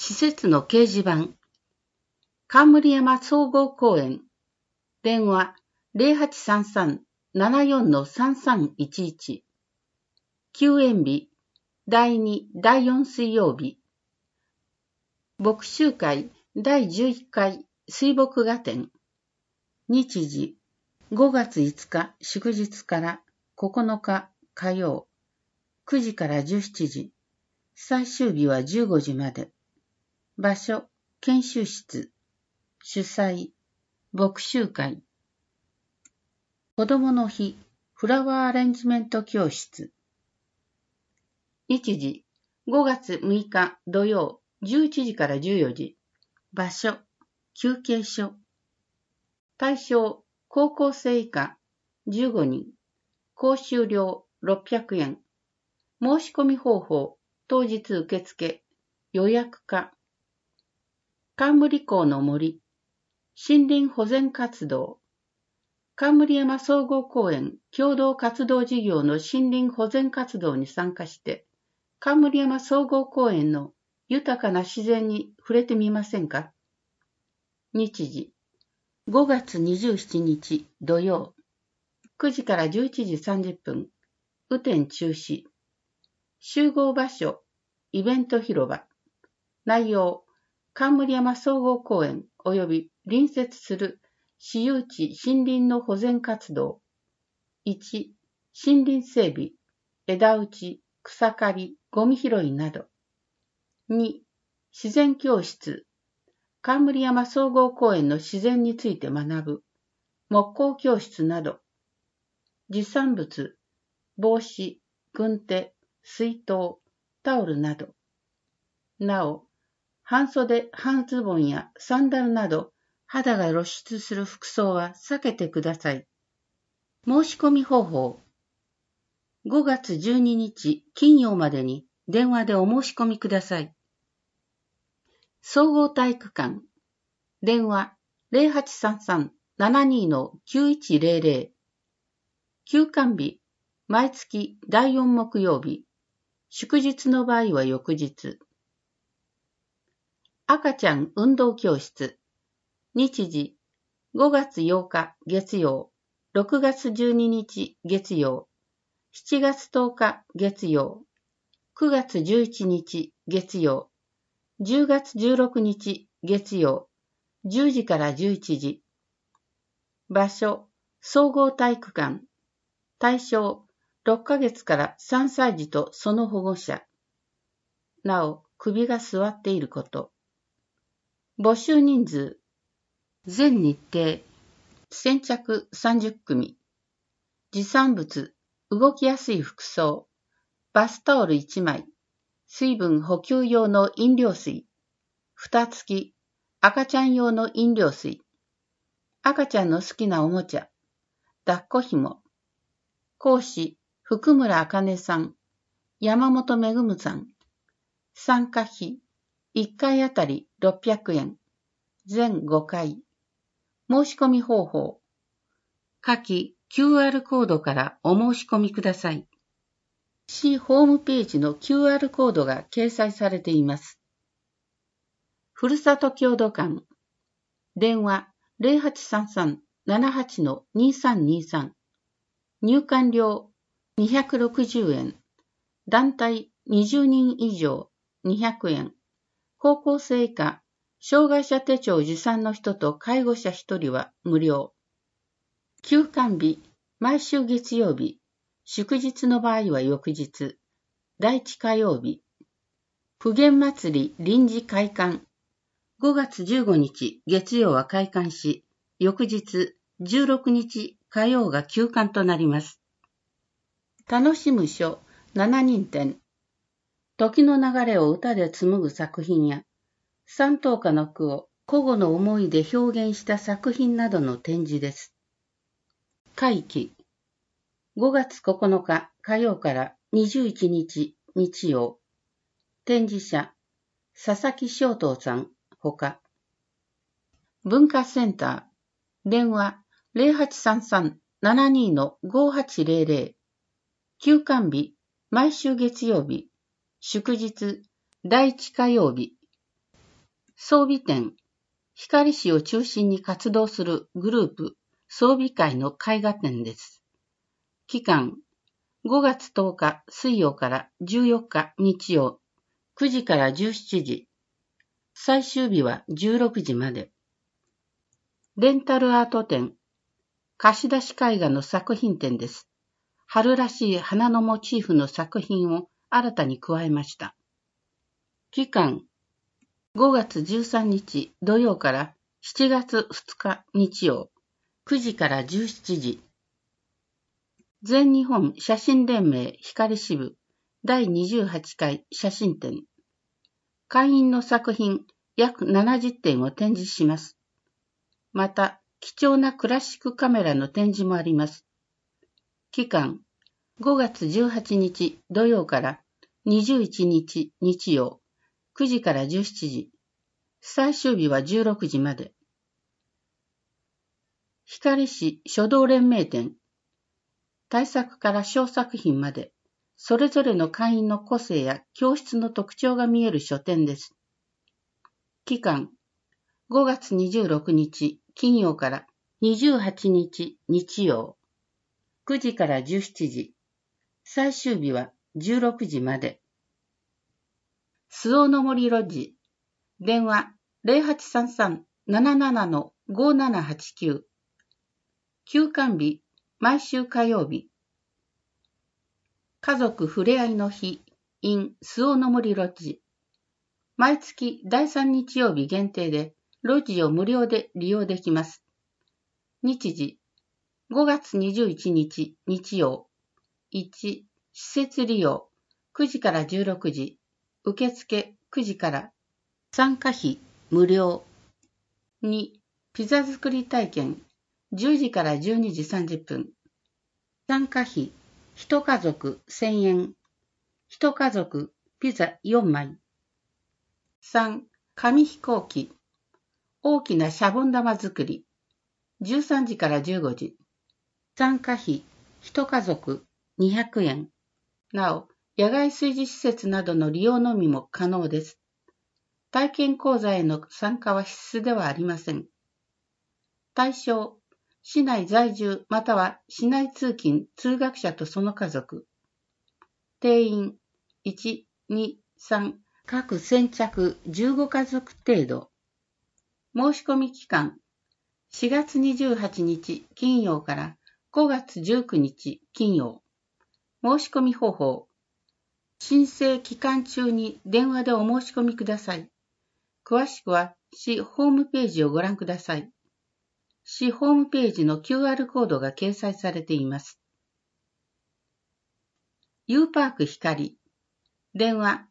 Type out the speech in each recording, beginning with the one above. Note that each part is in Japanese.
施設の掲示板。冠山総合公園。電話0833-74-3311。休園日。第2、第4水曜日。牧集会第11回水牧雅典。日時5月5日祝日から9日火曜9時から17時。最終日は15時まで。場所研修室。主催牧集会。子どもの日フラワーアレンジメント教室。日時5月6日土曜11時から14時。場所休憩所。対象高校生以下15人。講習料600円。申し込み方法当日受付。予約か。冠港の森。森林保全活動。冠山総合公園共同活動事業の森林保全活動に参加して、冠山総合公園の豊かな自然に触れてみませんか？日時5月27日土曜9時から11時30分。雨天中止。集合場所イベント広場。内容冠山総合公園及び隣接する私有地森林の保全活動。1、森林整備、枝打ち、草刈り、ゴミ拾いなど。2、自然教室。冠山総合公園の自然について学ぶ。木工教室など。持参物、帽子、軍手、水筒、タオルなど。なお、半袖、半ズボンやサンダルなど肌が露出する服装は避けてください。申し込み方法。5月12日金曜までに電話でお申し込みください。総合体育館。電話0833-72-9100。休館日。毎月第4木曜日。祝日の場合は翌日。赤ちゃん運動教室。日時5月8日月曜、6月12日月曜、7月10日月曜、9月11日月曜、10月16日月曜、10時から11時。場所総合体育館。対象6ヶ月から3歳児とその保護者。なお、首が座っていること。募集人数。全日程。先着30組。持参物。動きやすい服装。バスタオル1枚。水分補給用の飲料水。蓋付き。赤ちゃん用の飲料水。赤ちゃんの好きなおもちゃ。抱っこ紐。講師。福村茜さん。山本めぐむさん。参加費。1回あたり600円。全5回。申し込み方法。下記 QR コードからお申し込みください。市ホームページの QR コードが掲載されています。ふるさと郷土館。電話0833-78-2323。入館料260円。団体20人以上200円。高校生以下、障害者手帳持参の人と介護者1人は無料。休館日、毎週月曜日。祝日の場合は翌日。第1火曜日。普賢祭り臨時開館。5月15日月曜は開館し、翌日16日火曜が休館となります。楽しむ書7人展。時の流れを歌で紡ぐ作品や、山頭歌の句を古語の思いで表現した作品などの展示です。会期5月9日火曜から21日日曜。展示者佐々木正東さんほか。文化センター。電話0833-72-5800。休館日毎週月曜日。祝日第1火曜日。 装備店、光市を中心に活動するグループ、装備会の絵画展です。期間、5月10日水曜から14日日曜、9時から17時。最終日は16時まで。レンタルアート展、貸し出し絵画の作品展です。春らしい花のモチーフの作品を新たに加えました。期間、5月13日土曜から7月2日日曜、9時から17時。全日本写真連盟光支部第28回写真展。会員の作品約70点を展示します。また、貴重なクラシックカメラの展示もあります。期間、5月18日土曜から21日日曜、9時から17時。最終日は16時まで。光市書道連盟展。大作から小作品まで、それぞれの会員の個性や教室の特徴が見える書展です。期間、5月26日金曜から28日日曜、9時から17時。最終日は16時まで。周防の森ロッジ。電話 0833-77-5789。休館日、毎週火曜日。家族ふれあいの日 in 周防の森ロッジ。毎月第3日曜日限定でロッジを無料で利用できます。日時、5月21日日曜。1、施設利用9時から16時。受付9時から。参加費無料。2、ピザ作り体験10時から12時30分。参加費1家族1000円。1家族ピザ4枚。3、紙飛行機大きなシャボン玉作り13時から15時。参加費1家族200円。なお、野外炊事施設などの利用のみも可能です。体験講座への参加は必須ではありません。対象、市内在住または市内通勤・通学者とその家族。定員、1、2、3、各先着15家族程度。申し込み期間、4月28日金曜から5月19日金曜。申し込み方法。申請期間中に電話でお申し込みください。詳しくは市ホームページをご覧ください。市ホームページの QR コードが掲載されています。U パーク光。電話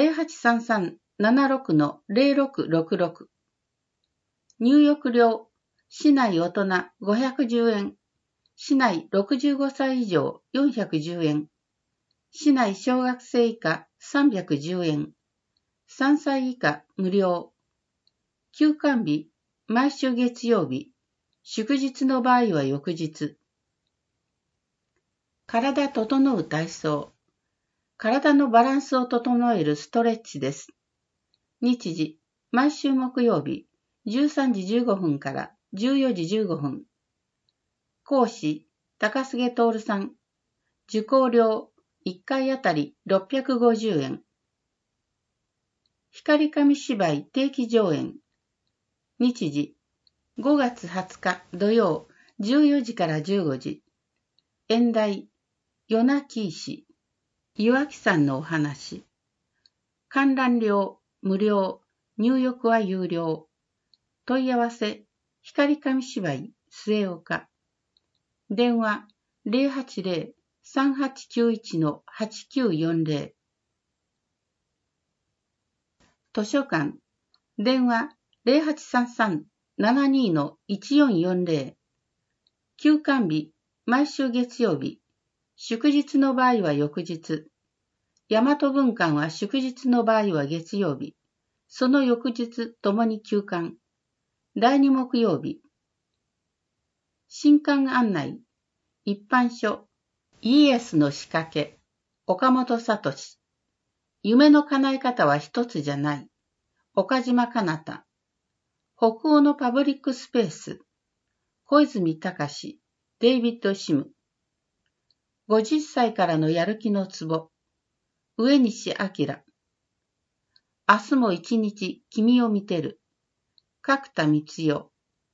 0833-76-0666。入浴料、市内大人510円。市内65歳以上410円。市内小学生以下310円。3歳以下無料。休館日、毎週月曜日。祝日の場合は翌日。体整う体操。体のバランスを整えるストレッチです。日時、毎週木曜日、13時15分から14時15分。講師、高菅徹さん。受講料、1回あたり650円。光紙芝居定期上演。日時、5月20日土曜14時から15時。演題、夜泣き石。岩木さんのお話。観覧料、無料。入浴は有料。問い合わせ、光紙芝居、末岡。電話、080-3891-8940。図書館、電話、0833-72-1440。休館日、毎週月曜日。祝日の場合は翌日。大和文館は祝日の場合は月曜日。その翌日ともに休館。第2木曜日。新刊案内。一般書。イエスの仕掛け。岡本聡。夢の叶え方は一つじゃない。 岡島かなた。北欧のパブリックスペース。小泉隆、デイビッド・シム。50歳からのやる気のツボ。上西明。明日も一日君を見てる。角田光代。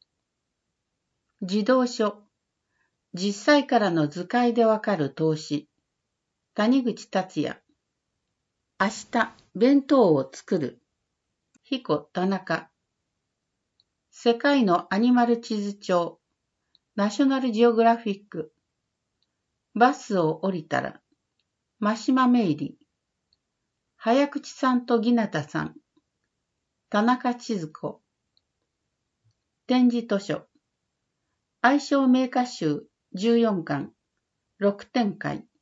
児童書。10歳からの図解でわかる投資。谷口達也。明日、弁当を作る。彦田中。世界のアニマル地図帳。ナショナルジオグラフィック。バスを降りたら。真島メイリ。早口さんとぎなたさん。田中千鶴子。展示図書。愛称名歌集14巻。6展開。